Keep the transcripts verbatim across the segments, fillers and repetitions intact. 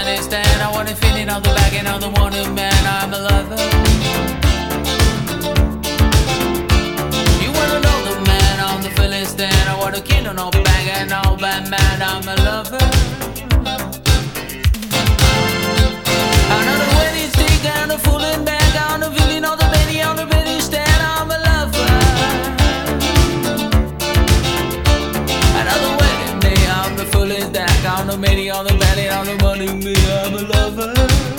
silly stand. I want the feeling of the back and of the wanted man. I'm a lover. You wanna know the man on the feeling stand. I want a kid on no back and no bad man. I'm a lover. Another wedding stick and a fooling bag on the feeling of the baby on the feeling stand. I'm a lover. Another wedding day on the fullest stack on the many on the belly on the money me. I'm a lover.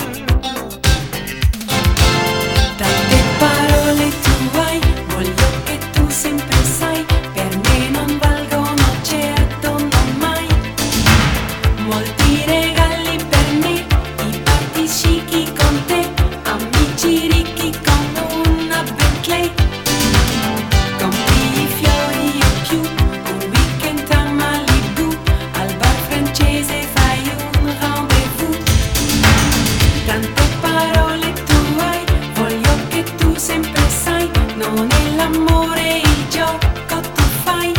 Tante parole tu hai, voglio che tu sempre sai, per me non valgono certo non mai. Molti regali per me, i party scicchi con te, amici ricchi con una Bentley. Compri i fiori o più, un weekend a Malibu, al bar francese fai un rendezvous. Tante parole tu hai, voglio che tu sempre sai, non è l'amore il gioco tu fai.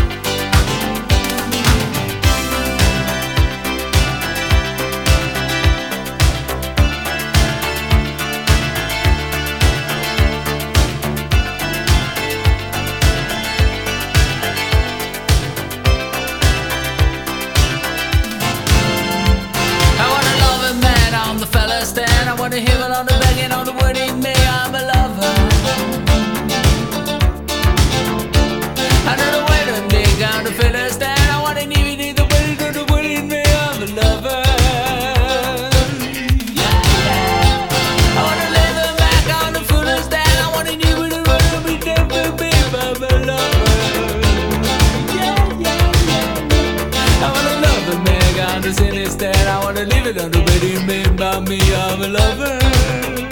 I wanna love a man on the fella stand. I wanna hear it on the back and on the word in me. I'm a lover. Another way to dig on the fella stand. I wanna need it in the way to the word in me. I'm a lover. Yeah, yeah. I wanna lay the back on the fella stand. I wanna need it in the way to be there for me. I'm a lover. Yeah, yeah, yeah. I wanna love a man on the city stand. I wanna leave it on the bed in me. By me, I'm a lover.